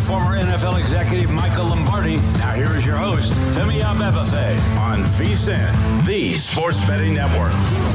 former NFL executive Michael Lombardi. Now here is your host, Femi Abebefe, on VSiN, the Sports Betting Network.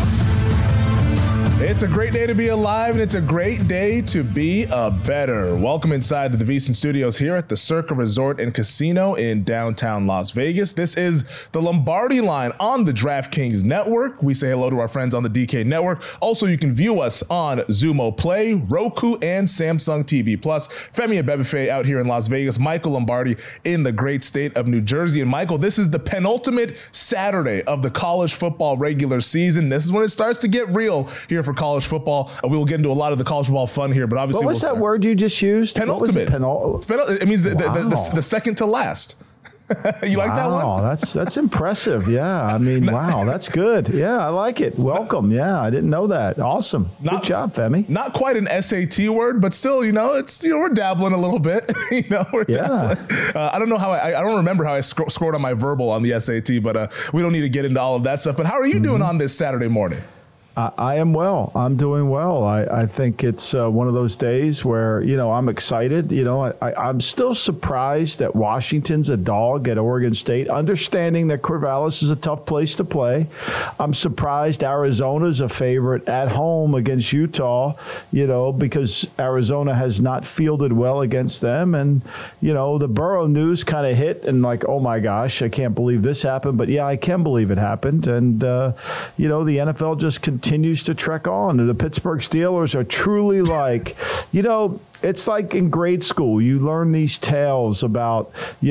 It's a great day to be alive, and it's a great day to be a bettor. Welcome inside to the VSiN studios here at the Circa Resort and Casino in downtown Las Vegas. This is the Lombardi Line on the DraftKings Network. We say hello to our friends on the DK Network. Also, you can view us on Xumo Play, Roku, and Samsung TV Plus. Femi Abebefe out here in Las Vegas, Michael Lombardi in the great state of New Jersey. And Michael, this is the penultimate Saturday of the college football regular season. This is when it starts to get real here for college football. We will get into a lot of the college football fun here, but obviously, what's that word you just used? Penultimate. It means the second to last. You like that one? Wow, that's impressive. Yeah, I mean, wow, that's good. Yeah, I like it. Welcome. Yeah, I didn't know that. Awesome. Good job, Femi. Not quite an SAT word, but still, it's we're dabbling a little bit. We're dabbling. I don't know how I don't remember how I scored on my verbal on the SAT, but we don't need to get into all of that stuff. But how are you doing on this Saturday morning? I am well. I'm doing well. I think it's one of those days where, I'm excited. I'm still surprised that Washington's a dog at Oregon State, understanding that Corvallis is a tough place to play. I'm surprised Arizona's a favorite at home against Utah, because Arizona has not fielded well against them. And, the Burrow news kind of hit and like, oh my gosh, I can't believe this happened. But yeah, I can believe it happened. And, the NFL just continues to trek on. And the Pittsburgh Steelers are truly like, it's like in grade school, you learn these tales about,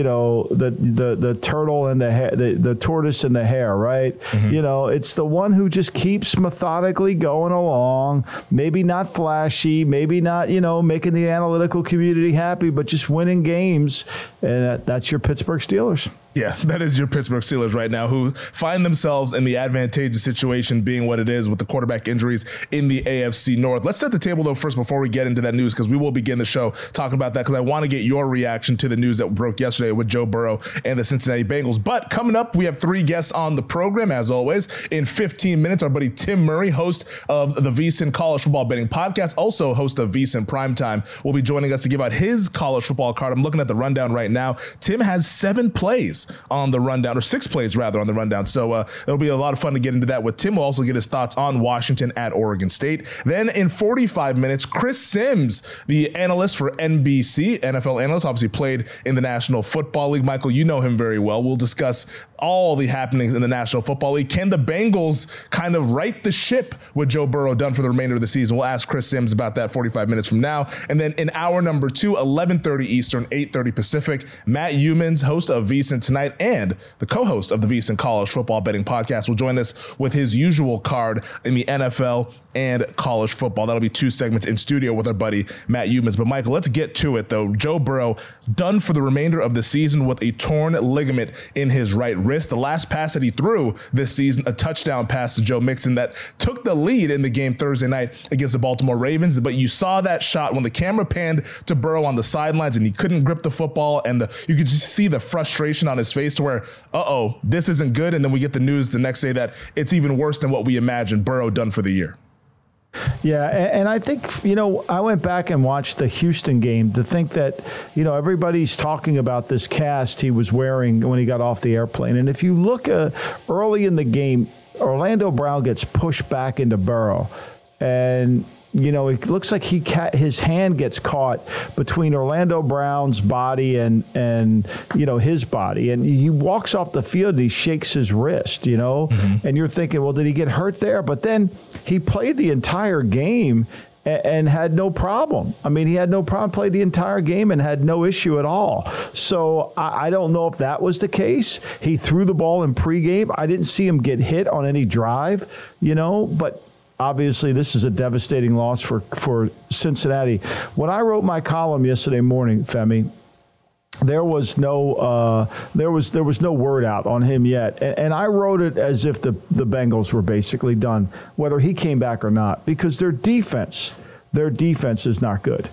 the turtle and the tortoise and the hare, right? Mm-hmm. It's the one who just keeps methodically going along, maybe not flashy, maybe not, making the analytical community happy, but just winning games. And that's your Pittsburgh Steelers. Yeah, that is your Pittsburgh Steelers right now, who find themselves in the advantageous situation being what it is with the quarterback injuries in the AFC North. Let's set the table, though, first before we get into that news, because we will begin the show talking about that, because I want to get your reaction to the news that broke yesterday with Joe Burrow and the Cincinnati Bengals. But coming up, we have three guests on the program, as always. In 15 minutes, our buddy Tim Murray, host of the VSiN College Football Betting Podcast, also host of VSiN Primetime, will be joining us to give out his college football card. I'm looking at the rundown right now. Tim has 7 plays on the rundown, or 6 plays rather on the rundown. So it'll be a lot of fun to get into that with Tim. We'll also get his thoughts on Washington at Oregon State. Then in 45 minutes, Chris Sims, the analyst for NBC, NFL analyst, obviously played in the National Football League. Michael, you know him very well. We'll discuss all the happenings in the National Football League. Can the Bengals kind of right the ship with Joe Burrow done for the remainder of the season? We'll ask Chris Sims about that 45 minutes from now. And then in hour number 2, 11:30 Eastern, 8:30 Pacific, Matt Youmans, host of VSiN Tonight and the co-host of the VSiN College Football Betting Podcast, will join us with his usual card in the NFL and college football. That'll be 2 segments in studio with our buddy Matt Youmans. But Michael, let's get to it though. Joe Burrow done for the remainder of the season with a torn ligament in his right wrist. The last pass that he threw this season, a touchdown pass to Joe Mixon that took the lead in the game Thursday night against the Baltimore Ravens. But you saw that shot when the camera panned to Burrow on the sidelines and he couldn't grip the football, and you could just see the frustration on his face to where, this isn't good. And then we get the news the next day that it's even worse than what we imagined. Burrow done for the year. Yeah, and I think, I went back and watched the Houston game to think that, everybody's talking about this cast he was wearing when he got off the airplane. And if you look early in the game, Orlando Brown gets pushed back into Burrow. And it looks like his hand gets caught between Orlando Brown's body and his body. And he walks off the field and he shakes his wrist, Mm-hmm. And you're thinking, well, did he get hurt there? But then he played the entire game and had no problem. I mean, he had no problem, played the entire game and had no issue at all. So I don't know if that was the case. He threw the ball in pregame. I didn't see him get hit on any drive, but obviously, this is a devastating loss for Cincinnati. When I wrote my column yesterday morning, Femi, there was no word out on him yet, and I wrote it as if the Bengals were basically done, whether he came back or not, because their defense is not good.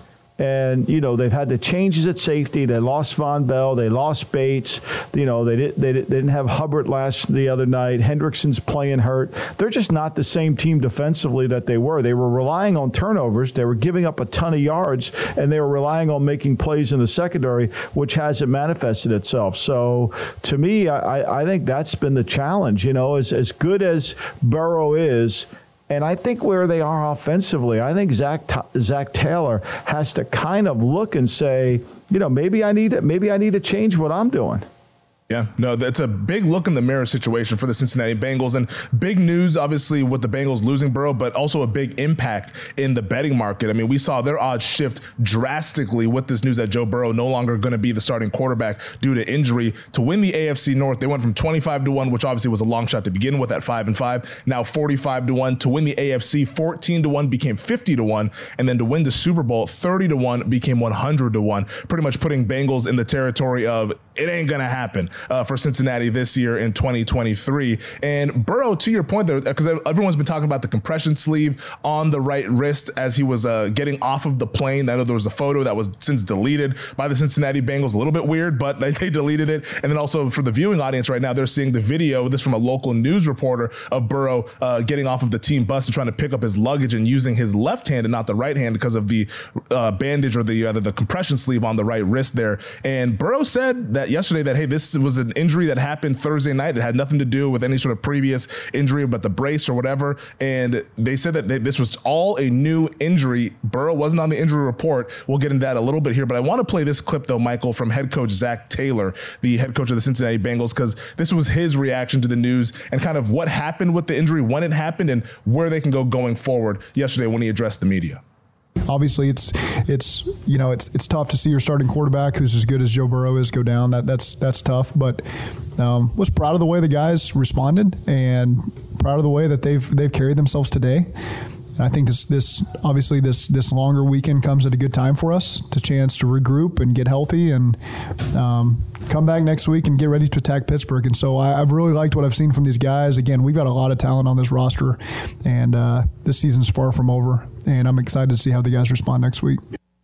And, they've had the changes at safety. They lost Von Bell. They lost Bates. They didn't have Hubbard the other night. Hendrickson's playing hurt. They're just not the same team defensively that they were. They were relying on turnovers. They were giving up a ton of yards, and they were relying on making plays in the secondary, which hasn't manifested itself. So to me, I think that's been the challenge. As good as Burrow is, and I think where they are offensively, I think Zach Taylor has to kind of look and say, maybe I need to change what I'm doing. Yeah, no, that's a big look in the mirror situation for the Cincinnati Bengals, and big news, obviously, with the Bengals losing Burrow, but also a big impact in the betting market. I mean, we saw their odds shift drastically with this news that Joe Burrow no longer going to be the starting quarterback due to injury. To win the AFC North, they went from 25-1, which obviously was a long shot to begin with at 5-5, now 45-1. To win the AFC, 14-1 became 50-1, and then to win the Super Bowl, 30-1 became 100-1, pretty much putting Bengals in the territory of it ain't going to happen for Cincinnati this year in 2023. And Burrow, to your point there, because everyone's been talking about the compression sleeve on the right wrist as he was getting off of the plane. I know there was a photo that was since deleted by the Cincinnati Bengals. A little bit weird, but they deleted it. And then also for the viewing audience right now, they're seeing the video, this from a local news reporter, of Burrow getting off of the team bus and trying to pick up his luggage and using his left hand and not the right hand because of the bandage or the compression sleeve on the right wrist there. And Burrow said that yesterday that, hey, this was an injury that happened Thursday night. It had nothing to do with any sort of previous injury, but the brace or whatever. And they said that this was all a new injury. Burrow wasn't on the injury report. We'll get into that a little bit here, but I want to play this clip though, Michael, from head coach Zach Taylor, the head coach of the Cincinnati Bengals, because this was his reaction to the news and kind of what happened with the injury, when it happened, and where they can go going forward yesterday when he addressed the media. Obviously, it's tough to see your starting quarterback, who's as good as Joe Burrow is, go down. That's tough. But was proud of the way the guys responded, and proud of the way that they've carried themselves today. And I think this longer weekend comes at a good time for us, to chance to regroup and get healthy and come back next week and get ready to attack Pittsburgh. And so I've really liked what I've seen from these guys. Again, we've got a lot of talent on this roster, and this season's far from over. And I'm excited to see how the guys respond next week.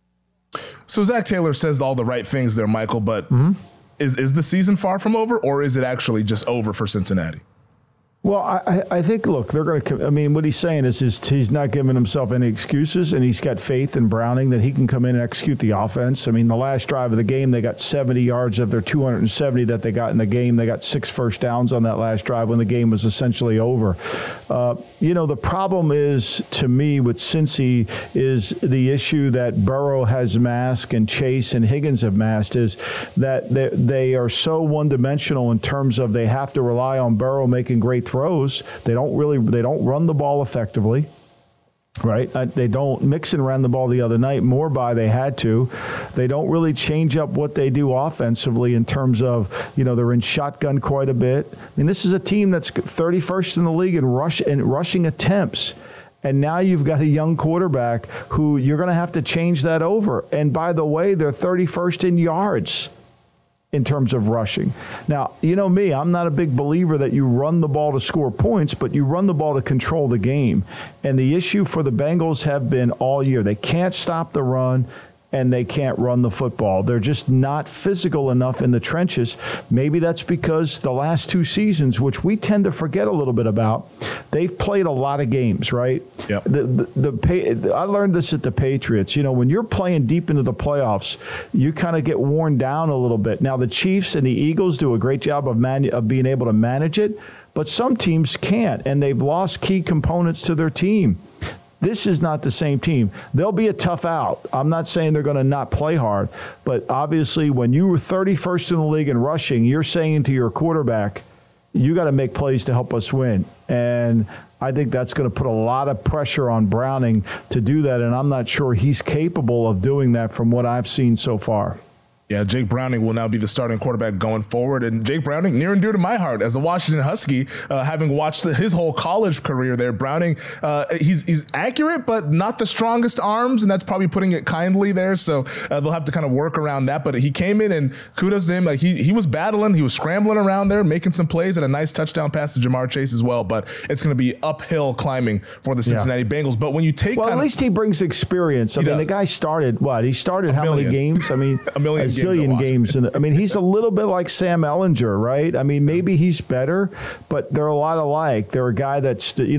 So Zach Taylor says all the right things there, Michael, but is the season far from over, or is it actually just over for Cincinnati? Well, I think, look, they're going to – I mean, what he's saying is he's not giving himself any excuses, and he's got faith in Browning that he can come in and execute the offense. I mean, the last drive of the game, they got 70 yards of their 270 that they got in the game. They got 6 first downs on that last drive when the game was essentially over. The problem is, to me, with Cincy is the issue that Burrow has masked and Chase and Higgins have masked, is that they are so one-dimensional in terms of they have to rely on Burrow making great throws. They don't run the ball effectively, right? They don't. Mixon ran the ball the other night more by they had to. They don't really change up what they do offensively in terms of, they're in shotgun quite a bit. I mean, this is a team that's 31st in the league in rushing attempts. And now you've got a young quarterback who you're going to have to change that over. And by the way, they're 31st in yards in terms of rushing. Now, me, I'm not a big believer that you run the ball to score points, but you run the ball to control the game. And the issue for the Bengals have been all year, they can't stop the run, and they can't run the football. They're just not physical enough in the trenches. Maybe that's because the last 2 seasons, which we tend to forget a little bit about, they've played a lot of games, right? Yep. I learned this at the Patriots. When you're playing deep into the playoffs, you kind of get worn down a little bit. Now, the Chiefs and the Eagles do a great job of being able to manage it, but some teams can't, and they've lost key components to their team. This is not the same team. They'll be a tough out. I'm not saying they're going to not play hard, but obviously when you were 31st in the league in rushing, you're saying to your quarterback, you got to make plays to help us win. And I think that's going to put a lot of pressure on Browning to do that, and I'm not sure he's capable of doing that from what I've seen so far. Yeah, Jake Browning will now be the starting quarterback going forward. And Jake Browning, near and dear to my heart as a Washington Husky, having watched his whole college career there. Browning, he's accurate, but not the strongest arms, and that's probably putting it kindly there. So they'll have to kind of work around that. But he came in, and kudos to him. Like he was battling, he was scrambling around there, making some plays, and a nice touchdown pass to Jamar Chase as well. But it's going to be uphill climbing for the Cincinnati Bengals. But when you take, at least he brings experience. I mean, the guy started what? He started how many games? I mean, a million games. And I mean, he's a little bit like Sam Ehlinger, right? I mean, maybe he's better, but they're a lot alike. They're a guy that's, he's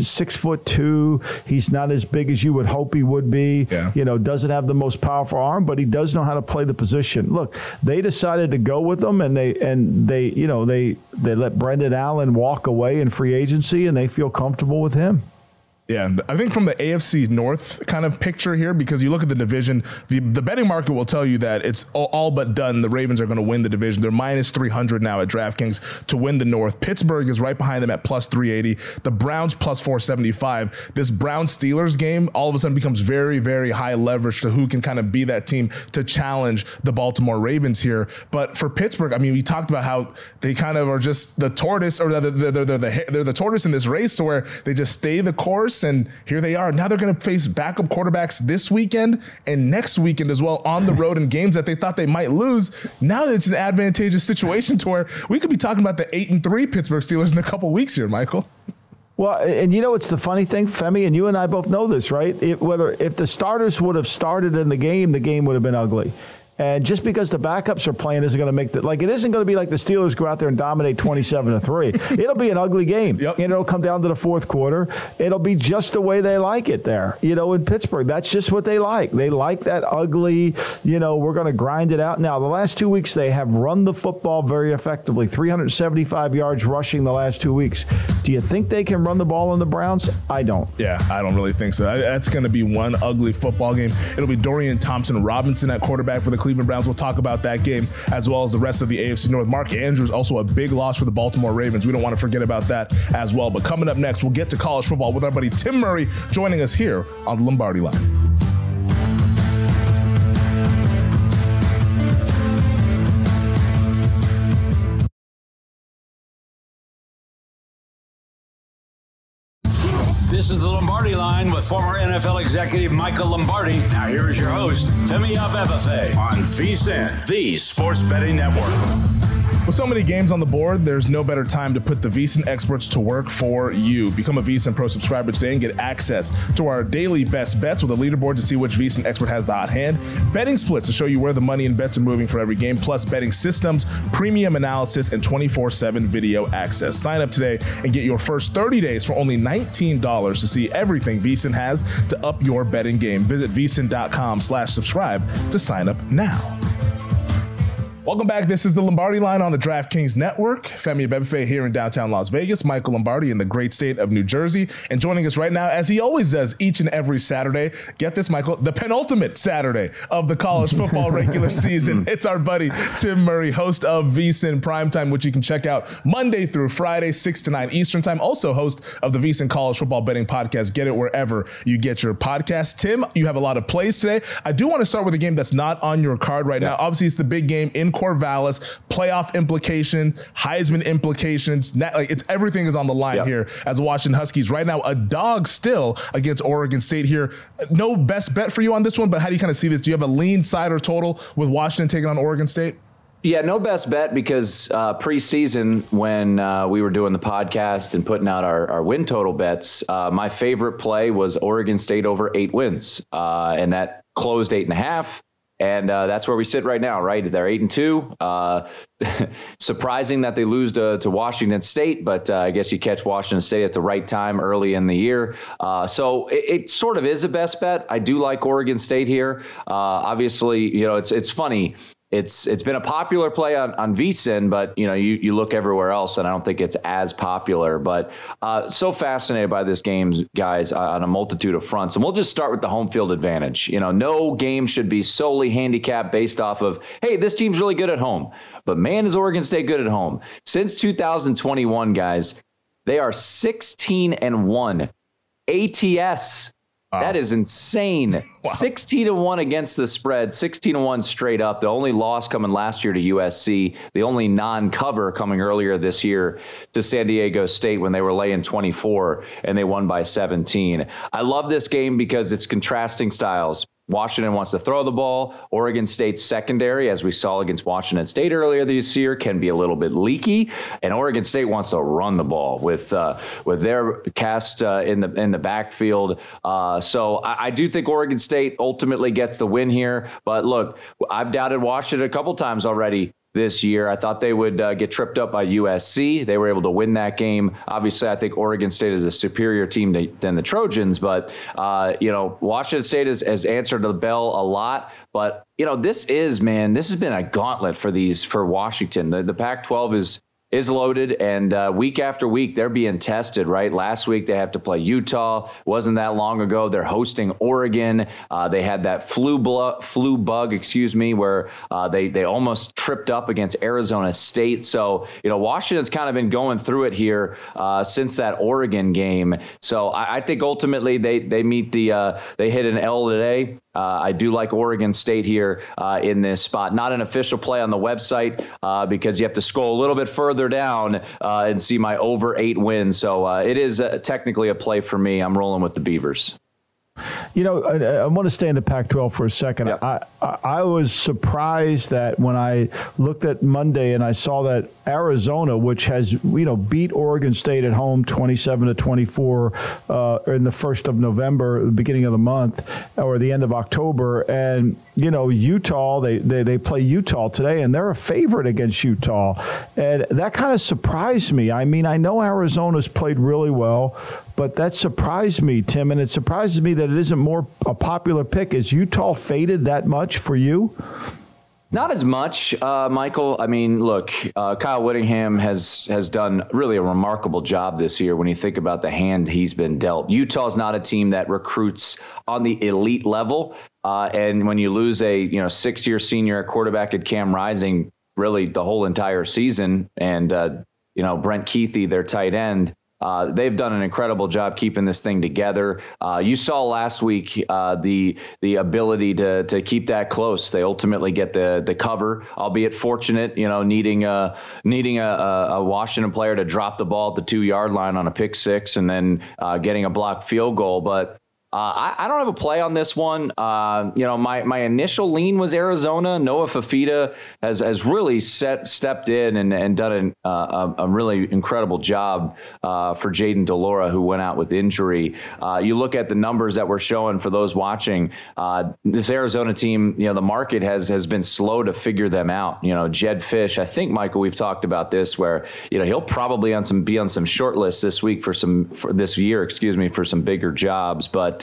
6'2". He's not as big as you would hope he would be. Yeah. Doesn't have the most powerful arm, but he does know how to play the position. Look, they decided to go with him, and they let Brendan Allen walk away in free agency, and they feel comfortable with him. Yeah, I think from the AFC North kind of picture here, because you look at the division, the betting market will tell you that it's all but done. The Ravens are going to win the division. They're minus 300 now at DraftKings to win the North. Pittsburgh is right behind them at plus 380. The Browns plus 475. This Browns-Steelers game all of a sudden becomes very, very high leverage to who can kind of be that team to challenge the Baltimore Ravens here. But for Pittsburgh, I mean, we talked about how they kind of are just the tortoise, or they're the tortoise in this race, to where they just stay the course. And here they are. Now they're going to face backup quarterbacks this weekend and next weekend as well on the road in games that they thought they might lose. Now it's an advantageous situation to where we could be talking about the 8-3 Pittsburgh Steelers in a couple weeks here, Michael. Well, and it's the funny thing, Femi, and you and I both know this, right? If the starters would have started in the game would have been ugly. And just because the backups are playing isn't going to make it isn't going to be like the Steelers go out there and dominate 27-3. It'll be an ugly game. Yep. And it'll come down to the fourth quarter. It'll be just the way they like it there. In Pittsburgh, that's just what they like. They like that ugly, we're going to grind it out. Now, the last 2 weeks, they have run the football very effectively, 375 yards rushing the last 2 weeks. Do you think they can run the ball in the Browns? I don't. Yeah, I don't really think so. That's going to be one ugly football game. It'll be Dorian Thompson-Robinson at quarterback for the Cleveland Browns. We'll talk about that game as well as the rest of the AFC North. Mark Andrews, also a big loss for the Baltimore Ravens. We don't want to forget about that as well. But coming up next, we'll get to college football with our buddy Tim Murray joining us here on the Lombardi Line. This is the Lombardi Line with former NFL executive Michael Lombardi. Now here is your host, Femi Abebefe, on VSiN, the Sports Betting Network. With so many games on the board, there's no better time to put the VSiN experts to work for you. Become a VSiN Pro subscriber today and get access to our daily best bets with a leaderboard to see which VSiN expert has the hot hand, betting splits to show you where the money and bets are moving for every game, plus betting systems, premium analysis, and 24/7 video access. Sign up today and get your first 30 days for only $19 to see everything VSiN has to up your betting game. Visit vsin.com/subscribe to sign up now. Welcome back. This is the Lombardi Line on the DraftKings Network. Femi Abebefe here in downtown Las Vegas. Michael Lombardi in the great state of New Jersey. And joining us right now, as he always does each and every Saturday, get this, Michael, the penultimate Saturday of the college football regular season. It's our buddy Tim Murray, host of VSiN Primetime, which you can check out Monday through Friday, 6 to 9 Eastern Time. Also host of the VSiN College Football Betting Podcast. Get it wherever you get your podcast. Tim, you have a lot of plays today. I do want to start with a game that's not on your card right now. Obviously, it's the big game in Corvallis, playoff implication, Heisman implications, it's everything is on the line here as the Washington Huskies right now, a dog still against Oregon State here. No best bet for you on this one, but how do you kind of see this? Do you have a lean side or total with Washington taking on Oregon State? Yeah, no best bet because preseason when we were doing the podcast and putting out our win total bets, my favorite play was Oregon State over 8 wins, and that closed 8.5. And that's where we sit right now, right? They're 8-2. Surprising that they lose to Washington State, but I guess you catch Washington State at the right time early in the year. So it sort of is a best bet. I do like Oregon State here. Obviously, it's funny. It's been a popular play on VSiN, but you look everywhere else and I don't think it's as popular. But so fascinated by this game, guys, on a multitude of fronts. And we'll just start with the home field advantage. No game should be solely handicapped based off of, hey, this team's really good at home. But man, is Oregon State good at home. Since 2021, guys, they are 16-1 ATS That is insane. Wow. 16-1 against the spread, 16-1 straight up. The only loss coming last year to USC, the only non-cover coming earlier this year to San Diego State when they were laying 24 and they won by 17. I love this game because it's contrasting styles. Washington wants to throw the ball. Oregon State's secondary, as we saw against Washington State earlier this year, can be a little bit leaky. And Oregon State wants to run the ball with their cast in the backfield. So I do think Oregon State ultimately gets the win here. But look, I've doubted Washington a couple times already this year. I thought they would get tripped up by USC. They were able to win that game. Obviously, I think Oregon State is a superior team than the Trojans, but Washington State has answered the bell a lot. But this has been a gauntlet for Washington. The Pac-12 is loaded, and week after week they're being tested, right? Last week they have to play Utah. Wasn't that long ago. They're hosting Oregon. They had that flu bug, where they almost tripped up against Arizona State. So, Washington's kind of been going through it here since that Oregon game. So I think ultimately they meet they hit an L today. I do like Oregon State here in this spot. Not an official play on the website because you have to scroll a little bit further down and see my over 8 wins. So it is technically a play for me. I'm rolling with the Beavers. I want to stay in the Pac-12 for a second. Yeah. I was surprised that when I looked at Monday and I saw that Arizona, which has beat Oregon State at home 27-24 in the 1st of November, the beginning of the month, or the end of October, and Utah, they play Utah today, and they're a favorite against Utah, and that kind of surprised me. I mean, I know Arizona's played really well, but that surprised me, Tim, and it surprises me that it isn't more a popular pick. Is Utah faded that much for you? Not as much, Michael. I mean, look, Kyle Whittingham has done really a remarkable job this year when you think about the hand he's been dealt. Utah's not a team that recruits on the elite level. And when you lose a 6-year senior at quarterback at Cam Rising, really the whole entire season, and Brent Keithy, their tight end, they've done an incredible job keeping this thing together. You saw last week the ability to keep that close. They ultimately get the cover, albeit fortunate, needing a Washington player to drop the ball at the 2-yard line on a pick six and then getting a blocked field goal. But I don't have a play on this one. My initial lean was Arizona. Noah Fafita has really stepped in and done a really incredible job for Jaden DeLora, who went out with injury. You look at the numbers that we're showing for those watching. This Arizona team, the market has been slow to figure them out. Jed Fish, I think, Michael, we've talked about this, where he'll probably be on some short lists this week for some bigger jobs, but.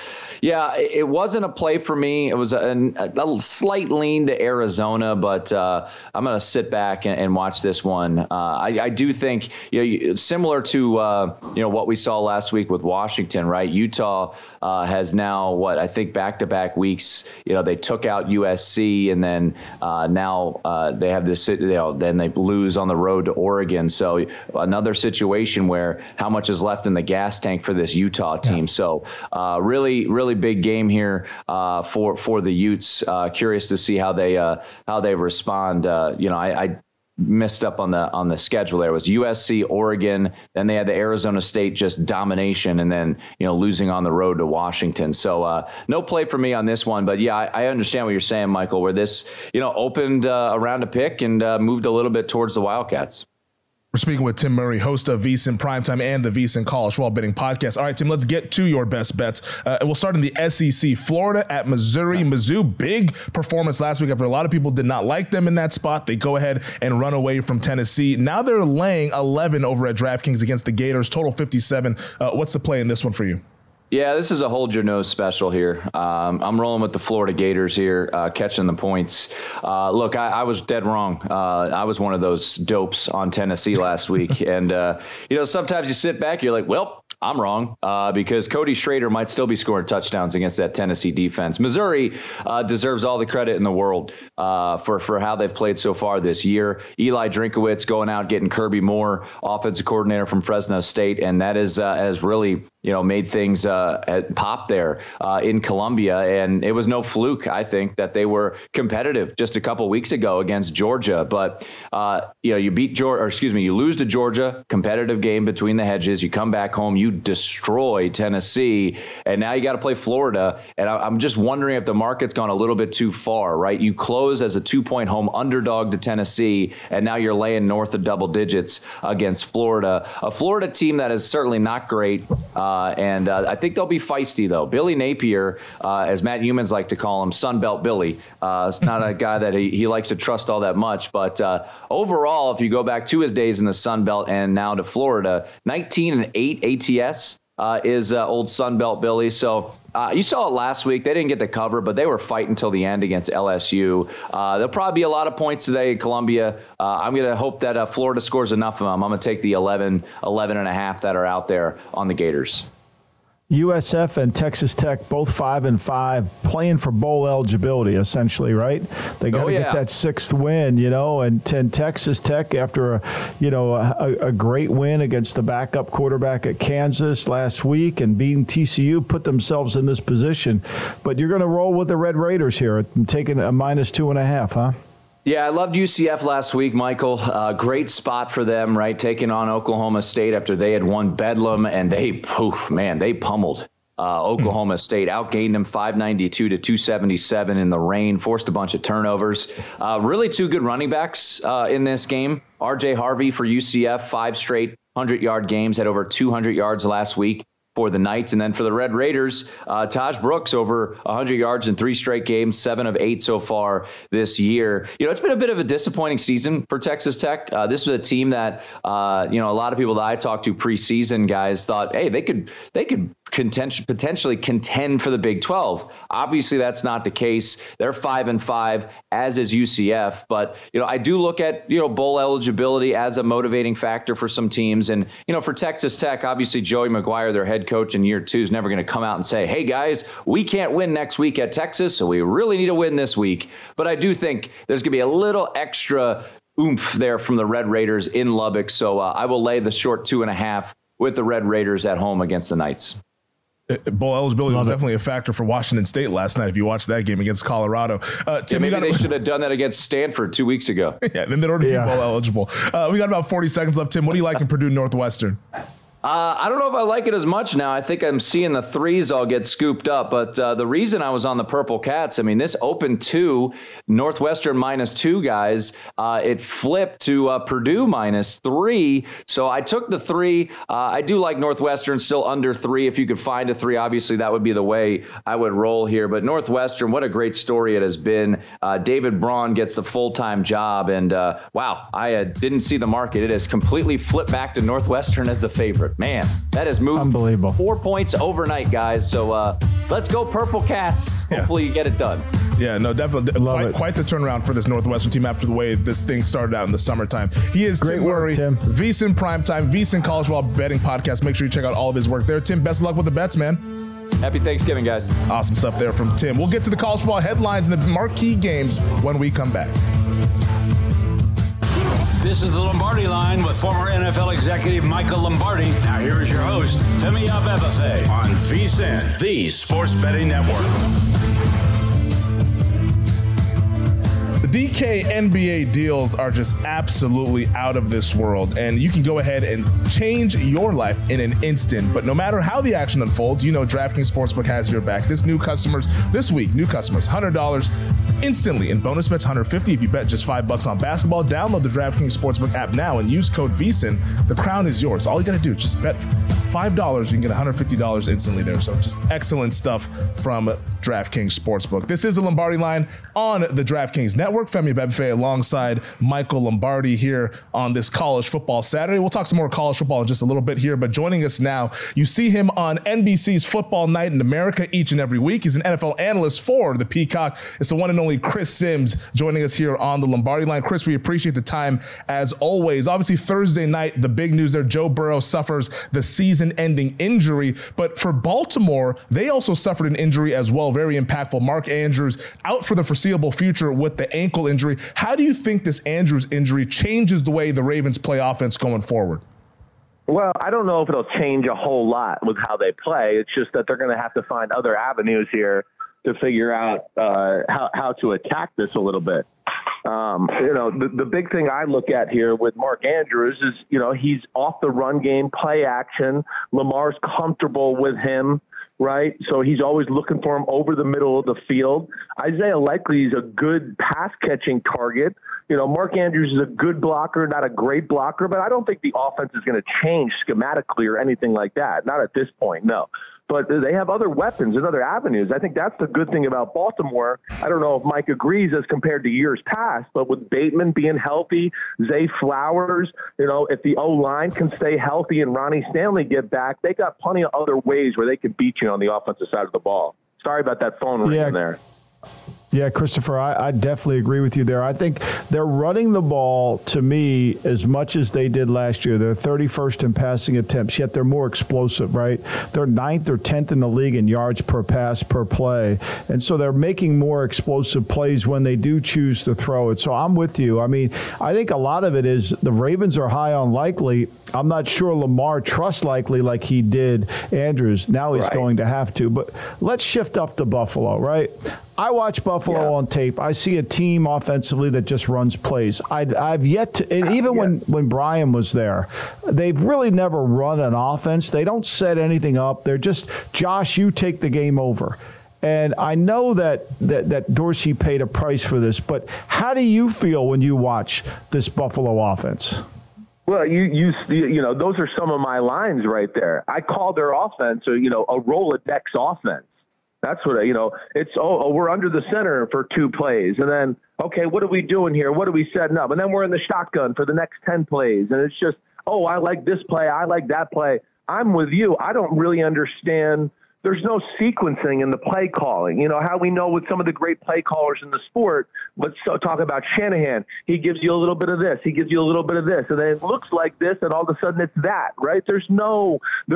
It wasn't a play for me. It was a slight lean to Arizona, but I'm going to sit back and watch this one. I do think, similar to what we saw last week with Washington, right? Utah has now I think back-to-back weeks. They took out USC, and then now they have this. Then they lose on the road to Oregon. So another situation where how much is left in the gas tank for this Utah team. Yeah. So really, really big game here for the Utes. Curious to see how they respond. I messed up on the schedule. There was USC, Oregon, then they had the Arizona State just domination, and then losing on the road to Washington. So no play for me on this one. But yeah, I understand what you're saying, Michael. Where this opened around a pick and moved a little bit towards the Wildcats. We're speaking with Tim Murray, host of VSiN Primetime and the VSiN College Football Betting Podcast. All right, Tim, let's get to your best bets. We'll start in the SEC. Florida at Missouri. Mizzou, big performance last week after a lot of people did not like them in that spot. They go ahead and run away from Tennessee. Now they're laying 11 over at DraftKings against the Gators, total 57. What's the play in this one for you? Yeah, this is a hold your nose special here. I'm rolling with the Florida Gators here, catching the points. Look, I was dead wrong. I was one of those dopes on Tennessee last week. And, sometimes you sit back, you're like, well, I'm wrong because Cody Schrader might still be scoring touchdowns against that Tennessee defense. Missouri deserves all the credit in the world for how they've played so far this year. Eli Drinkowitz going out, getting Kirby Moore, offensive coordinator from Fresno State, and that has really made things pop there in Columbia. And it was no fluke, I think, that they were competitive just a couple weeks ago against Georgia. But, you lose to Georgia, competitive game between the hedges. You come back home, you destroy Tennessee, and now you got to play Florida. And I'm just wondering if the market's gone a little bit too far, right? You close as a 2-point home underdog to Tennessee, and now you're laying north of double digits against Florida, a Florida team that is certainly not great. And I think they'll be feisty, though. Billy Napier, as Matt Humans like to call him, Sunbelt Billy. It's not a guy that he likes to trust all that much. But overall, if you go back to his days in the Sun Belt and now to Florida, 19-8 ATS is old Sunbelt Billy. So you saw it last week. They didn't get the cover, but they were fighting until the end against LSU. There'll probably be a lot of points today in Columbia. I'm going to hope that Florida scores enough of them. I'm going to take the 11 and a half that are out there on the Gators. USF and Texas Tech, both 5-5, playing for bowl eligibility, essentially, right? They got to get that 6th win, and Texas Tech, after a great win against the backup quarterback at Kansas last week and beating TCU, put themselves in this position. But you're going to roll with the Red Raiders here, taking a -2.5, huh? Yeah, I loved UCF last week, Michael. Great spot for them, right? Taking on Oklahoma State after they had won Bedlam, and they pummeled Oklahoma State, outgained them 592 to 277 in the rain, forced a bunch of turnovers. Really 2 good running backs in this game. RJ Harvey for UCF, 5 straight 100-yard games, had over 200 yards last week for the Knights. And then for the Red Raiders, Taj Brooks, over 100 yards in 3 straight games, 7 of 8 so far this year. It's been a bit of a disappointing season for Texas Tech. This was a team that, a lot of people that I talked to preseason, guys, thought, hey, they could potentially contend for the Big 12. Obviously, that's not the case. They're 5-5, as is UCF. But, I do look at, bowl eligibility as a motivating factor for some teams. And, for Texas Tech, obviously, Joey McGuire, their head coach in year 2, is never going to come out and say, hey, guys, we can't win next week at Texas, so we really need to win this week. But I do think there's going to be a little extra oomph there from the Red Raiders in Lubbock. So I will lay the short 2.5 with the Red Raiders at home against the Knights. Bowl eligibility was definitely a factor for Washington State last night. If you watched that game against Colorado, Tim, maybe they should have done that against Stanford 2 weeks ago. Yeah, then they'd already be bowl eligible. We got about 40 seconds left. Tim, what do you like in Purdue Northwestern? I don't know if I like it as much now. I think I'm seeing the 3s all get scooped up. But the reason I was on the Purple Cats, this opened to Northwestern -2, guys. It flipped to Purdue -3. So I took the 3. I do like Northwestern still under 3. If you could find a 3, obviously that would be the way I would roll here. But Northwestern, what a great story it has been. David Braun gets the full-time job. And wow, I didn't see the market. It has completely flipped back to Northwestern as the favorite. Man, that has moved unbelievable 4 points overnight, guys. So let's go Purple Cats. Hopefully you get it done. Yeah, no, definitely. Quite the turnaround for this Northwestern team after the way this thing started out in the summertime. He is Great Tim work, Murray, Tim. VSiN Primetime, VSiN College Football Betting Podcast. Make sure you check out all of his work there. Tim, best of luck with the bets, man. Happy Thanksgiving, guys. Awesome stuff there from Tim. We'll get to the college football headlines and the marquee games when we come back. This is the Lombardi Line with former NFL executive Michael Lombardi. Now here is your host, Femi Abebefe, on VSiN, the Sports Betting Network. The DK NBA deals are just absolutely out of this world, and you can go ahead and change your life in an instant. But no matter how the action unfolds, DraftKings Sportsbook has your back. This week, new customers, $100 instantly in bonus bets, $150 if you bet just $5 on basketball. Download the DraftKings Sportsbook app now and use code VSiN. The crown is yours. All you got to do is just bet $5. You can get $150 instantly there. So just excellent stuff from DraftKings Sportsbook. This is the Lombardi Line on the DraftKings Network. Femi Abebefe alongside Michael Lombardi here on this college football Saturday. We'll talk some more college football in just a little bit here, but joining us now, you see him on NBC's Football Night in America each and every week. He's an NFL analyst for the Peacock. It's the one and only Chris Sims joining us here on the Lombardi Line. Chris, we appreciate the time as always. Obviously, Thursday night, the big news there, Joe Burrow suffers the season-ending injury, but for Baltimore, they also suffered an injury as well, very impactful. Mark Andrews out for the foreseeable future with the ankle injury. How do you think this Andrews injury changes the way the Ravens play offense going forward? Well, I don't know if it'll change a whole lot with how they play. It's just that they're going to have to find other avenues here to figure out how to attack this a little bit. The big thing I look at here with Mark Andrews is, he's off the run game, play action. Lamar's comfortable with him, right? So he's always looking for him over the middle of the field. Isaiah Likely is a good pass-catching target. Mark Andrews is a good blocker, not a great blocker, but I don't think the offense is going to change schematically or anything like that. Not at this point, no. But they have other weapons and other avenues. I think that's the good thing about Baltimore. I don't know if Mike agrees as compared to years past, but with Bateman being healthy, Zay Flowers, if the O-line can stay healthy and Ronnie Stanley get back, they got plenty of other ways where they can beat you on the offensive side of the ball. Sorry about that phone ringing there. Yeah, Christopher, I definitely agree with you there. I think they're running the ball, to me, as much as they did last year. They're 31st in passing attempts, yet they're more explosive, right? They're 9th or 10th in the league in yards per pass per play. And so they're making more explosive plays when they do choose to throw it. So I'm with you. I mean, I think a lot of it is the Ravens are high on Likely. I'm not sure Lamar trusts Likely like he did Andrews. Now he's going to have to. But let's shift up to Buffalo, right? I watch Buffalo on tape. I see a team offensively that just runs plays. I've yet to, and even when Brian was there, they've really never run an offense. They don't set anything up. They're just, Josh, you take the game over. And I know that Dorsey paid a price for this, but how do you feel when you watch this Buffalo offense? Well, you those are some of my lines right there. I call their offense, a Rolodex offense. That's what, it's, we're under the center for 2 plays. And then, okay, what are we doing here? What are we setting up? And then we're in the shotgun for the next 10 plays. And it's just, I like this play. I like that play. I'm with you. I don't really understand. There's no sequencing in the play calling. How we know with some of the great play callers in the sport, let's talk about Shanahan. He gives you a little bit of this. He gives you a little bit of this. And then it looks like this, and all of a sudden it's that, right? There is no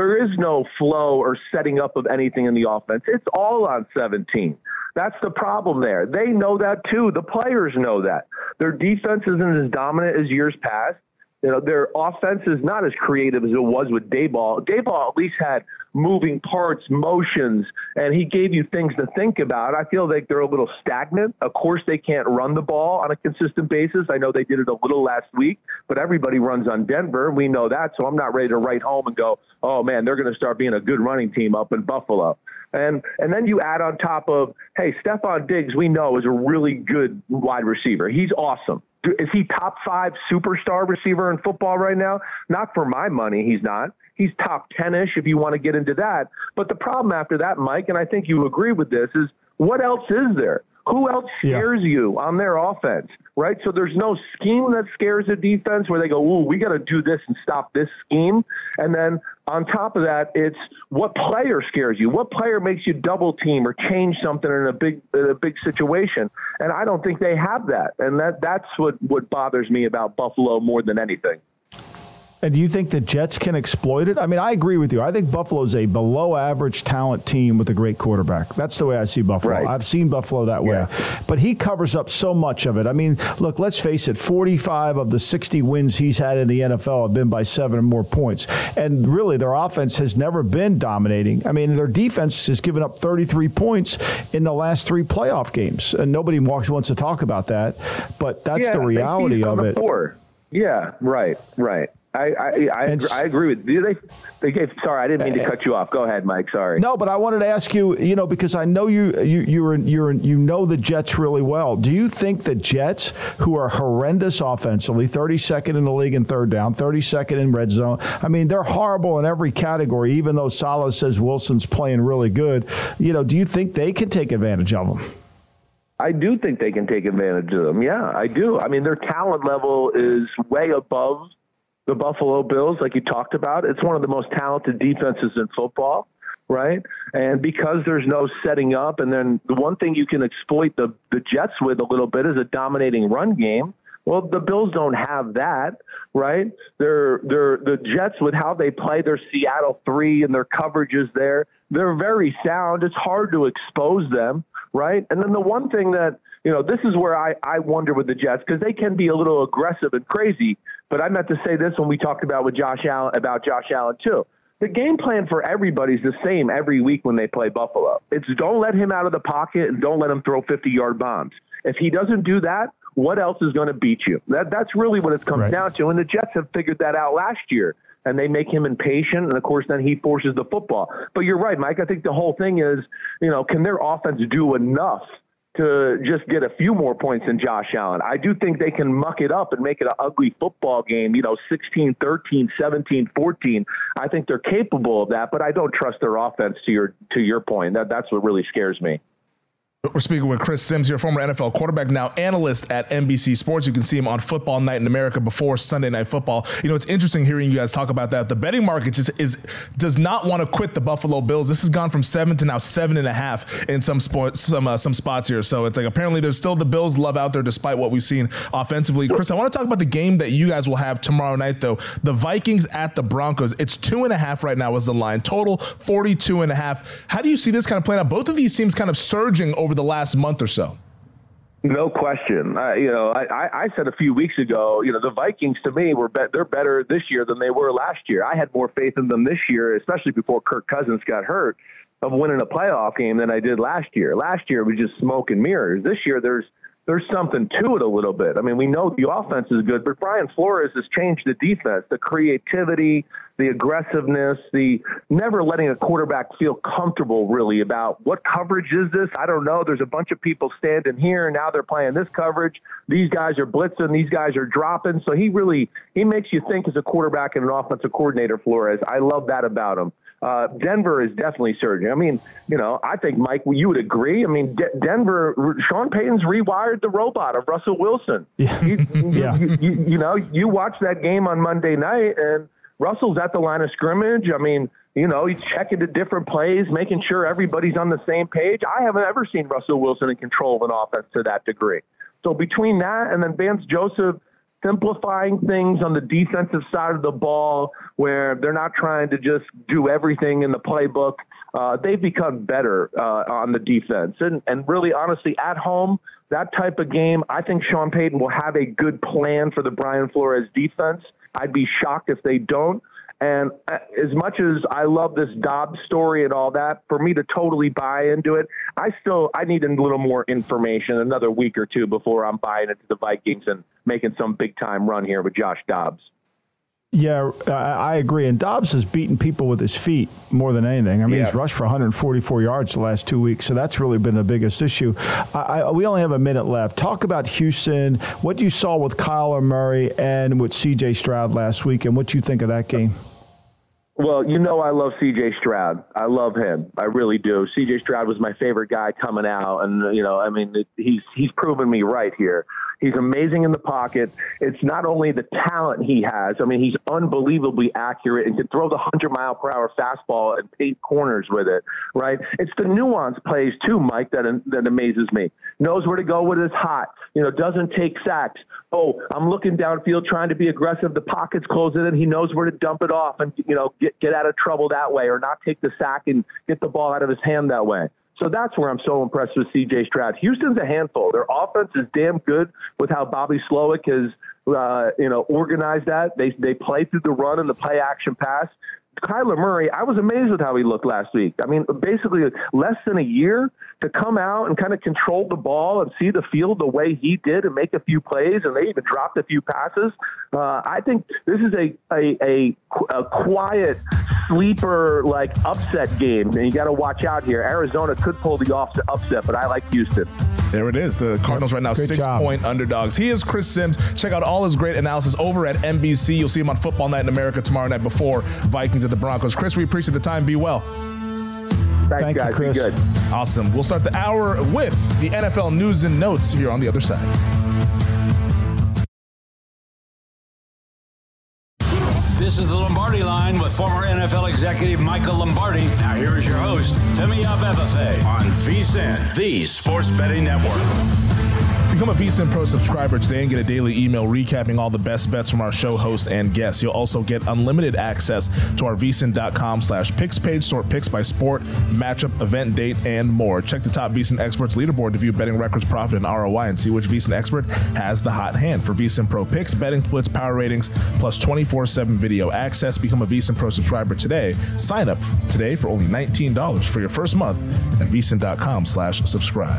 flow or setting up of anything in the offense. It's all on 17. That's the problem there. They know that too. The players know that. Their defense isn't as dominant as years past. Their offense is not as creative as it was with Daboll. Daboll at least had moving parts, motions, and he gave you things to think about. I feel like they're a little stagnant. Of course, they can't run the ball on a consistent basis. I know they did it a little last week, but everybody runs on Denver. We know that, so I'm not ready to write home and go, oh, man, they're going to start being a good running team up in Buffalo. And then you add on top of, hey, Stephon Diggs, we know, is a really good wide receiver. He's awesome. Is he top 5 superstar receiver in football right now? Not for my money, he's not. He's top 10-ish if you want to get into that. But the problem after that, Mike, and I think you agree with this, is what else is there? Who else scares you on their offense, right? So there's no scheme that scares the defense where they go, ooh, we got to do this and stop this scheme. And then on top of that, it's what player scares you? What player makes you double team or change something in a big situation? And I don't think they have that. And that's what bothers me about Buffalo more than anything. And do you think the Jets can exploit it? I mean, I agree with you. I think Buffalo's a below-average talent team with a great quarterback. That's the way I see Buffalo. Right. I've seen Buffalo that way. But he covers up so much of it. I mean, look, let's face it, 45 of the 60 wins he's had in the NFL have been by 7 or more points. And really, their offense has never been dominating. I mean, their defense has given up 33 points in the last 3 playoff games. And nobody wants to talk about that. But that's the reality of it. Yeah, right. I agree with you. They gave. Sorry, I didn't mean to cut you off. Go ahead, Mike. Sorry. No, but I wanted to ask you. Because I know you know the Jets really well. Do you think the Jets, who are horrendous offensively, 32nd in the league in third down, 32nd in red zone? I mean, they're horrible in every category. Even though Saleh says Wilson's playing really good, do you think they can take advantage of them? I do think they can take advantage of them. Yeah, I do. I mean, their talent level is way above the Buffalo Bills, like you talked about. It's one of the most talented defenses in football, right? And because there's no setting up, and then the one thing you can exploit the Jets with a little bit is a dominating run game. Well, the Bills don't have that, right? They're the Jets, with how they play their Seattle 3 and their coverages there, they're very sound. It's hard to expose them, right? And then the one thing that, this is where I wonder with the Jets, because they can be a little aggressive and crazy. But I meant to say this when we talked about Josh Allen too. The game plan for everybody's the same every week when they play Buffalo. It's don't let him out of the pocket and don't let him throw 50-yard bombs. If he doesn't do that, what else is going to beat you? That's really what it comes down to. And the Jets have figured that out last year. And they make him impatient, and, of course, then he forces the football. But you're right, Mike. I think the whole thing is, can their offense do enough to just get a few more points than Josh Allen? I do think they can muck it up and make it an ugly football game, 16-13, 17-14. I think they're capable of that, but I don't trust their offense to your point. That's what really scares me. We're speaking with Chris Sims here, former NFL quarterback, now analyst at NBC Sports. You can see him on Football Night in America before Sunday Night Football. It's interesting hearing you guys talk about that. The betting market does not want to quit the Buffalo Bills. This has gone from 7 to now 7.5 in some spots here. So it's like apparently there's still the Bills love out there despite what we've seen offensively. Chris, I want to talk about the game that you guys will have tomorrow night, though. The Vikings at the Broncos. It's 2.5 right now is the line. Total 42.5. How do you see this kind of playing out? Both of these teams kind of surging over the last month or so. No question. I said a few weeks ago, the Vikings to me they're better this year than they were last year. I had more faith in them this year, especially before Kirk Cousins got hurt, of winning a playoff game than I did last year. Last year was just smoke and mirrors. This year there's something to it a little bit. I mean, we know the offense is good, but Brian Flores has changed the defense, the creativity, the aggressiveness, the never letting a quarterback feel comfortable really about what coverage is this. I don't know. There's a bunch of people standing here, and now they're playing this coverage. These guys are blitzing. These guys are dropping. So he makes you think as a quarterback and an offensive coordinator, Flores. I love that about him. Denver is definitely surging. I mean, I think, Mike, you would agree. I mean, Denver, Sean Payton's rewired the robot of Russell Wilson. Yeah. You watch that game on Monday night, and Russell's at the line of scrimmage. I mean, he's checking the different plays, making sure everybody's on the same page. I haven't ever seen Russell Wilson in control of an offense to that degree. So between that and then Vance Joseph simplifying things on the defensive side of the ball where they're not trying to just do everything in the playbook, they've become better on the defense. And really, honestly, at home, that type of game, I think Sean Payton will have a good plan for the Brian Flores defense. I'd be shocked if they don't. And as much as I love this Dobbs story and all that, for me to totally buy into it, I need a little more information, another week or two before I'm buying into the Vikings and making some big-time run here with Josh Dobbs. Yeah, I agree. And Dobbs has beaten people with his feet more than anything. I mean, he's rushed for 144 yards the last 2 weeks, so that's really been the biggest issue. We only have a minute left. Talk about Houston, what you saw with Kyler Murray and with C.J. Stroud last week, and what you think of that game. Well, I love C.J. Stroud. I love him. I really do. C.J. Stroud was my favorite guy coming out, and, he's proven me right here. He's amazing in the pocket. It's not only the talent he has. I mean, he's unbelievably accurate and can throw the 100-mile-per-hour fastball and paint corners with it, right? It's the nuanced plays, too, Mike, that amazes me. Knows where to go when it's hot. Doesn't take sacks. Oh, I'm looking downfield trying to be aggressive. The pocket's closing in. He knows where to dump it off and, get out of trouble that way or not take the sack and get the ball out of his hand that way. So that's where I'm so impressed with C.J. Stroud. Houston's a handful. Their offense is damn good with how Bobby Slowick has, organized that. They play through the run and the play action pass. Kyler Murray, I was amazed with how he looked last week. I mean, basically less than a year to come out and kind of control the ball and see the field the way he did and make a few plays, and they even dropped a few passes. I think this is a quiet sleeper upset game, and you got to watch out here. Arizona could pull the upset, but I like Houston. There it is. The Cardinals right now, 6-point underdogs. He is Chris Sims. Check out all his great analysis over at NBC. You'll see him on Football Night in America tomorrow night before Vikings at the Broncos. Chris, we appreciate the time. Be well. Thanks, guys. You, Chris. Be good. Awesome. We'll start the hour with the NFL news and notes here on the other side. This is the Lombardi Line with former NFL executive Michael Lombardi. Now here is your host, Femi Abebefe on VSiN, the Sports Betting Network. Become a VSiN Pro subscriber today and get a daily email recapping all the best bets from our show hosts and guests. You'll also get unlimited access to our VSiN.com/picks page, sort picks by sport, matchup, event date, and more. Check the top VSiN experts leaderboard to view betting records, profit, and ROI, and see which VSiN expert has the hot hand. For VSiN Pro picks, betting splits, power ratings, plus 24/7 video access. Become a VSiN Pro subscriber today. Sign up today for only $19 for your first month at VSiN.com/subscribe.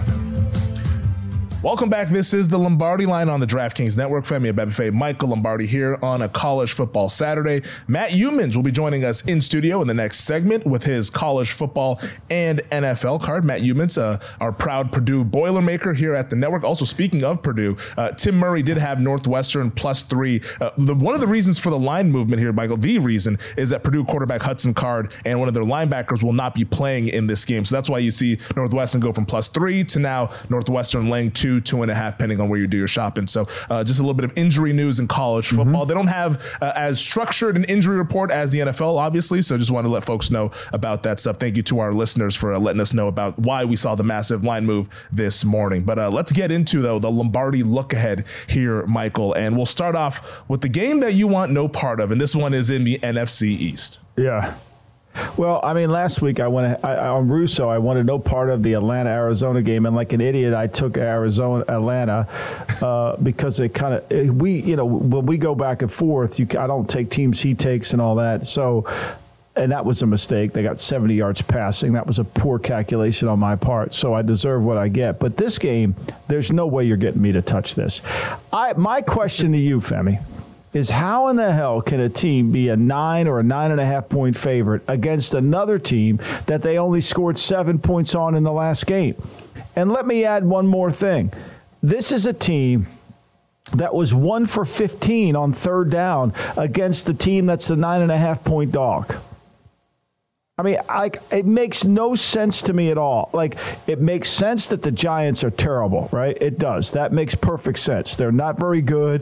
Welcome back. This is the Lombardi Line on the DraftKings Network. Femi Abebefe, Michael Lombardi here on a college football Saturday. Matt Youmans will be joining us in studio in the next segment with his college football and NFL card. Matt Youmans, our proud Purdue Boilermaker here at the network. Also, speaking of Purdue, Tim Murray did have Northwestern +3. One of the reasons for the line movement here, Michael, the reason is that Purdue quarterback Hudson Card and one of their linebackers will not be playing in this game. So that's why you see Northwestern go from +3 to now Northwestern laying 2.5, depending on where you do your shopping. So just a little bit of injury news in college football. They don't have as structured an injury report as the NFL, obviously. So just want to let folks know about that stuff. Thank you to our listeners for letting us know about why we saw the massive line move this morning. But let's get into, though, the Lombardi look ahead here, Michael. And we'll start off with the game that you want no part of. And this one is in the NFC East. Yeah. Well, I mean, last week on Russo, I wanted no part of the Atlanta-Arizona game, and like an idiot, I took Atlanta because it kind of when we go back and forth, I don't take teams he takes and all that. So, and that was a mistake. They got 70 yards passing. That was a poor calculation on my part. So I deserve what I get. But this game, there's no way you're getting me to touch this. My question to you, Femi, is how in the hell can a team be a 9 or a 9.5 point favorite against another team that they only scored 7 points on in the last game? And let me add one more thing. This is a team that was 1 for 15 on third down against the team that's the 9.5 point dog. I mean, it makes no sense to me at all. Like, it makes sense that the Giants are terrible, right? It does. That makes perfect sense. They're not very good.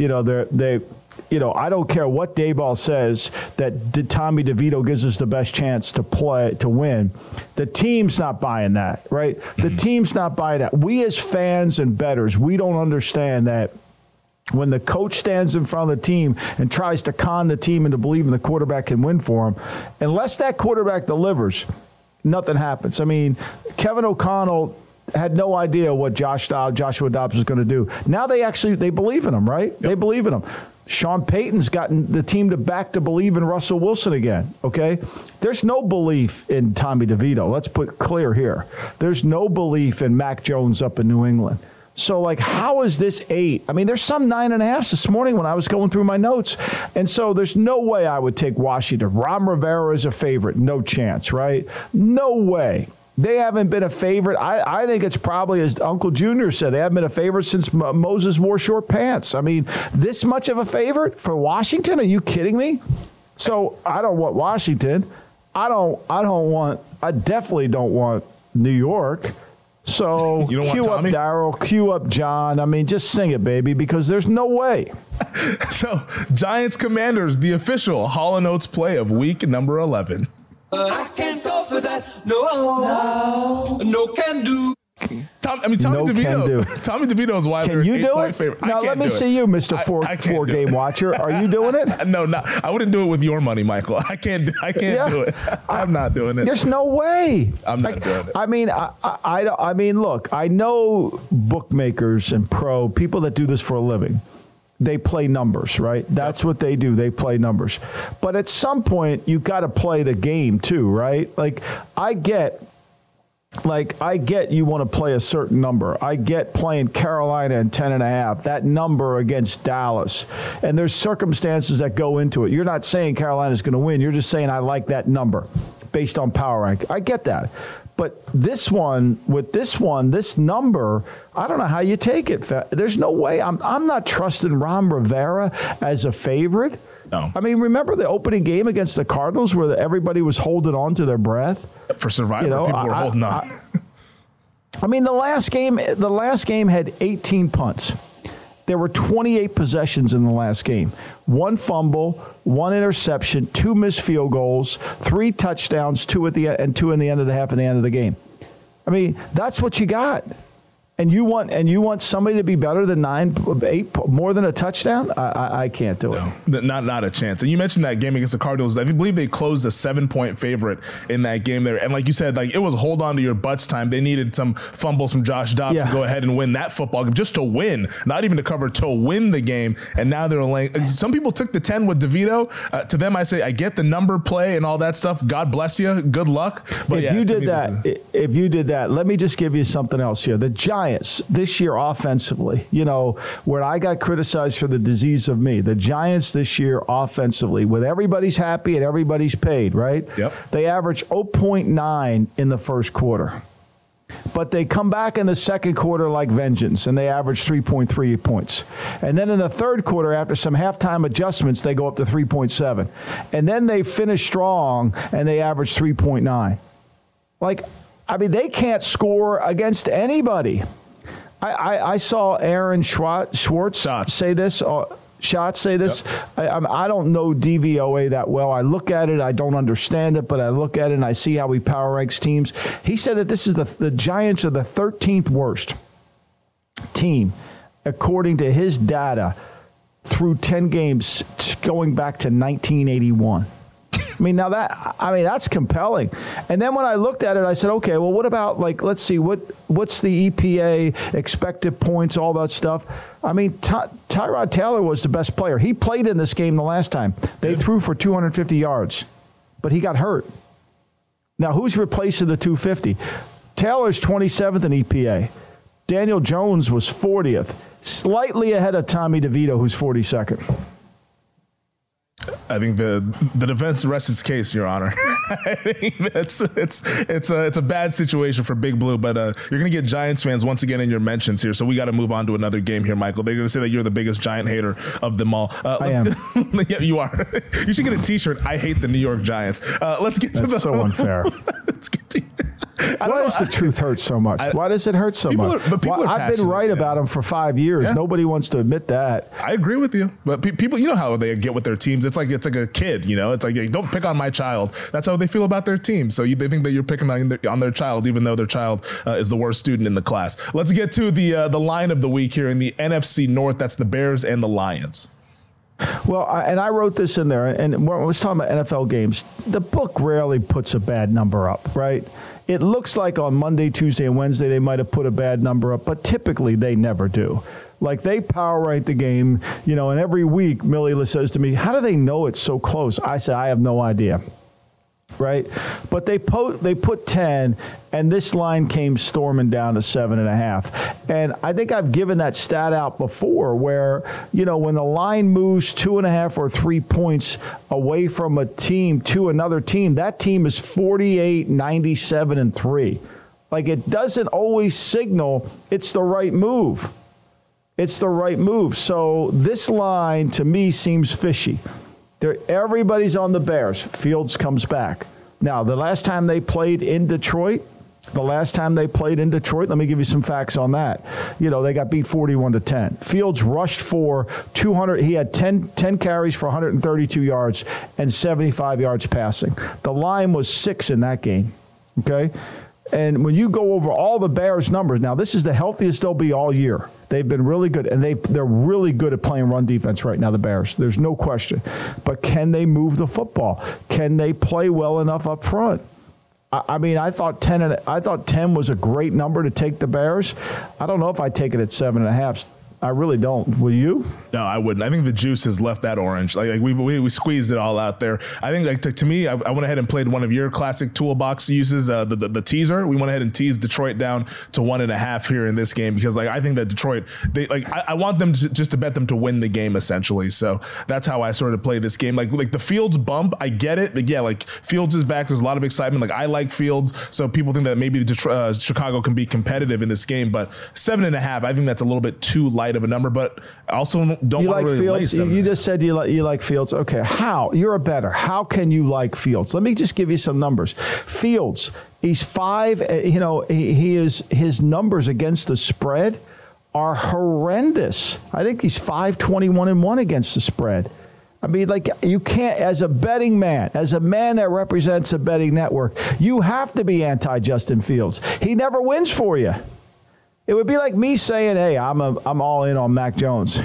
I don't care what Daboll says that Tommy DeVito gives us the best chance to win. The team's not buying that, right? The team's not buying that. We as fans and bettors, we don't understand that when the coach stands in front of the team and tries to con the team into believing the quarterback can win for him, unless that quarterback delivers, nothing happens. I mean, Kevin O'Connell had no idea what Joshua Dobbs was going to do. Now they believe in him, right? Yep. They believe in him. Sean Payton's gotten the team to believe in Russell Wilson again, okay? There's no belief in Tommy DeVito. Let's put clear here. There's no belief in Mac Jones up in New England. So, how is this 8? I mean, there's some 9.5s this morning when I was going through my notes. And so there's no way I would take Washington. Ron Rivera is a favorite. No chance, right? No way. They haven't been a favorite. I think it's probably, as Uncle Junior said, they haven't been a favorite since Moses wore short pants. I mean, this much of a favorite for Washington? Are you kidding me? So I don't want Washington. I definitely don't want New York. So cue up Daryl, cue up John. I mean, just sing it, baby, because there's no way. So, Giants Commanders, the official Hall & Oates play of week number 11. I can't go for that. No can do. Tommy DeVito is why they're 8-point favorite. Now let me see you, Mr. Four Game Watcher. Are you doing it? No, I wouldn't do it with your money, Michael. I can't do it. I'm not doing it. There's no way. I'm not doing it. I mean, I mean, look, I know bookmakers and people that do this for a living. They play numbers, right? That's what they do. They play numbers. But at some point, you got to play the game too, right? I get you want to play a certain number. I get playing Carolina and 10.5, that number against Dallas. And there's circumstances that go into it. You're not saying Carolina's going to win. You're just saying I like that number based on power rank. I get that. But this number, I don't know how you take it. There's no way. I'm not trusting Ron Rivera as a favorite. No. I mean, remember the opening game against the Cardinals where everybody was holding on to their breath? For Survivor, people were holding on. I mean, the last game had 18 punts. There were 28 possessions in the last game. 1 fumble, 1 interception, 2 missed field goals, 3 touchdowns, 2 at the end, and 2 in the end of the half and the end of the game. I mean, that's what you got. And you want somebody to be better than 8 more than a touchdown? I can't do it. No, not a chance. And you mentioned that game against the Cardinals. I believe they closed a 7-point favorite in that game there. And like you said, like it was hold on to your butts time. They needed some fumbles from Josh Dobbs to go ahead and win that football game, just to win, not even to cover, to win the game. And now they're laying. Some people took the 10 with DeVito. To them, I say, I get the number play and all that stuff. God bless you. Good luck. But if you did that, let me just give you something else here. The Giants this year offensively, where I got criticized for the disease of me, the Giants this year offensively, with everybody's happy and everybody's paid, right? Yep. They average 0.9 in the first quarter. But they come back in the second quarter like vengeance, and they average 3.3 points. And then in the third quarter, after some halftime adjustments, they go up to 3.7. And then they finish strong, and they average 3.9. They can't score against anybody. I saw Aaron Schwartz say this. Shots say this. Yep. I don't know DVOA that well. I look at it. I don't understand it, but I look at it and I see how he power ranks teams. He said that this is the Giants are the 13th worst team, according to his data, through 10 games going back to 1981. That's compelling. And then when I looked at it, I said, okay, well, what about, let's see, what's the EPA, expected points, all that stuff? Tyrod Taylor was the best player. He played in this game the last time. They threw for 250 yards, but he got hurt. Now, who's replacing the 250? Taylor's 27th in EPA. Daniel Jones was 40th, slightly ahead of Tommy DeVito, who's 42nd. I think the defense rests its case, Your Honor. I think it's a bad situation for Big Blue, but you're going to get Giants fans once again in your mentions here, so we got to move on to another game here, Michael. They're going to say that you're the biggest Giant hater of them all. I am. Yeah, you are. You should get a T-shirt. I hate the New York Giants. Let's get to That's so unfair. Let's get to. Why does the truth hurt so much? Why does it hurt so much? I've been right about them for 5 years. Yeah. Nobody wants to admit that. I agree with you, but people, how they get with their teams. It's like a kid, It's like, don't pick on my child. That's how they feel about their team. So they think that you're picking on their child, even though their child is the worst student in the class. Let's get to the line of the week here in the NFC North. That's the Bears and the Lions. Well, I wrote this in there, and when I was talking about NFL games, the book rarely puts a bad number up, right? It looks like on Monday, Tuesday, and Wednesday they might have put a bad number up, but typically they never do. Like, they power rank the game, and every week Millie says to me, how do they know it's so close? I said, I have no idea. Right? But they put 10, and this line came storming down to 7.5. And I think I've given that stat out before where, when the line moves 2.5 or 3 points away from a team to another team, that team is 48, 97, and 3. It doesn't always signal it's the right move. It's the right move. So this line, to me, seems fishy. Everybody's on the Bears. Fields comes back. Now, the last time they played in Detroit, let me give you some facts on that. They got beat 41-10. Fields rushed for 200. He had 10 carries for 132 yards and 75 yards passing. The line was 6 in that game. Okay? And when you go over all the Bears numbers, now this is the healthiest they'll be all year. They've been really good, and they're really good at playing run defense right now, the Bears. There's no question. But can they move the football? Can they play well enough up front? I thought 10 was a great number to take the Bears. I don't know if I'd take it at 7.5. I really don't. Will you? No, I wouldn't. I think the juice has left that orange. We squeezed it all out there. I think to me, I went ahead and played one of your classic toolbox uses, the teaser. We went ahead and teased Detroit down to 1.5 here in this game because I think that Detroit, I want them to bet them to win the game essentially. So that's how I sort of play this game. Like the Fields bump, I get it. But yeah, Fields is back. There's a lot of excitement. I like Fields, so people think that maybe Chicago can be competitive in this game. But 7.5, I think that's a little bit too light of a number, but I also don't want to really Fields. You just said you like Fields. Okay, how? You're a better. How can you like Fields? Let me just give you some numbers. Fields, he's 5. His numbers against the spread are horrendous. I think he's 5-21-1 against the spread. You can't, as a betting man, as a man that represents a betting network, you have to be anti-Justin Fields. He never wins for you. It would be like me saying, "Hey, I'm all in on Mac Jones."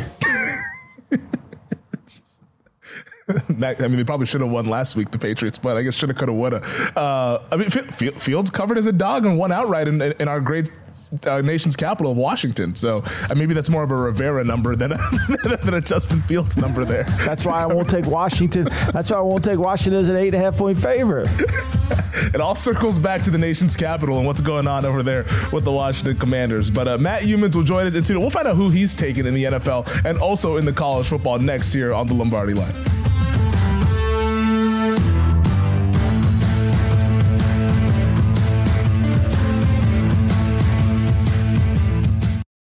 I mean, they probably should have won last week, the Patriots, but I guess shoulda, coulda, woulda. I mean, Fields covered as a dog and won outright in our great nation's capital of Washington. So maybe that's more of a Rivera number than a Justin Fields number there. That's why I won't take Washington. That's why I won't take Washington as an 8.5-point favorite. It all circles back to the nation's capital and what's going on over there with the Washington Commanders. But Matt Youmans will join us in studio. We'll find out who he's taken in the NFL and also in the college football next year on the Lombardi Line.